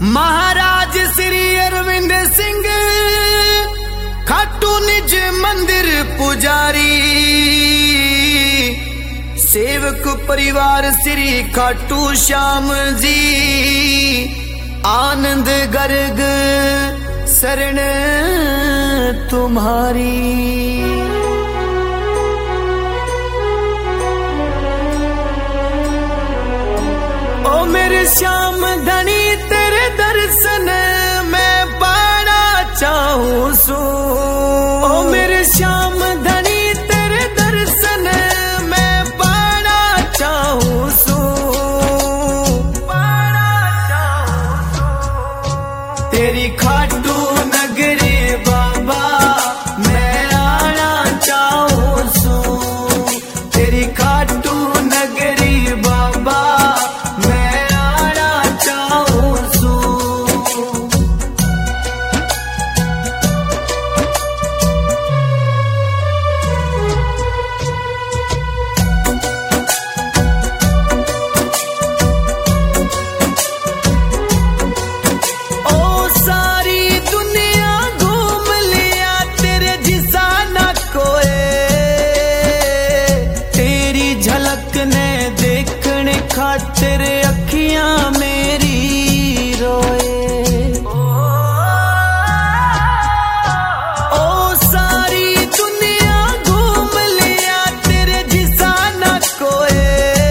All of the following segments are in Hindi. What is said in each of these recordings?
महाराज श्री अरविंद सिंह खाटू निज मंदिर पुजारी, सेवक परिवार श्री खाटू श्याम जी, आनंद गर्ग शरण तुम्हारी। ओ मेरे श्याम धनी तेरे दर्शन मैं पाना चाहूं सो। ओ मेरे श्याम धनी तेरे दर्शन मैं पाना चाहूं सो। तेरी खाटू नगरी बाबा मैं आना चाहूं सो। तेरी खाटू नगरी बाबा खातिर अखियां मेरी रोए। ओ सारी दुनिया घूम लिया तेरे जिसा न कोई,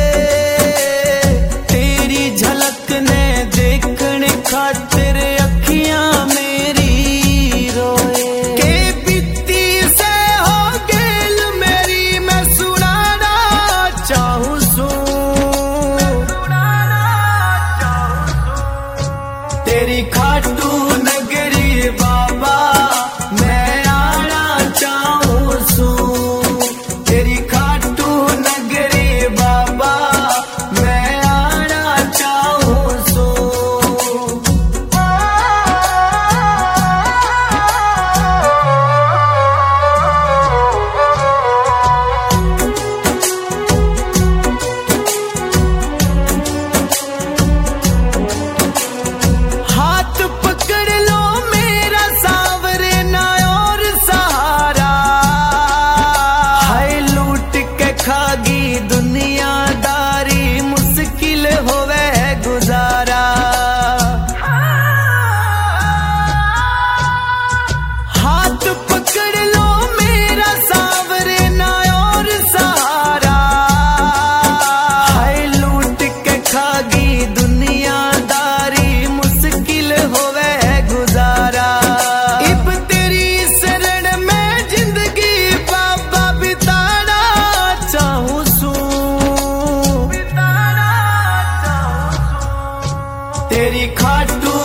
तेरी झलक ने देखने खातिर अखियां मेरी रोए। के बीती से हो गेल मेरी मैं सुनाना चाहूं सो। तेरी खाटू नगरी बाबा मैं आना चाहूं सू। तेरी खाटू नगरी बाबा मैं आना चाहूं सू। खागी दुनियादारी मुश्किल होवे गुजारा। हाथ पकड़ लो मेरा सावरे ना और सहारा। हाय लूट के खागी दुनियादारी मुश्किल होवे गुजारा। इब तेरी शरण में जिंदगी बाबा बिताना चाहूं सू। तेरी खाटू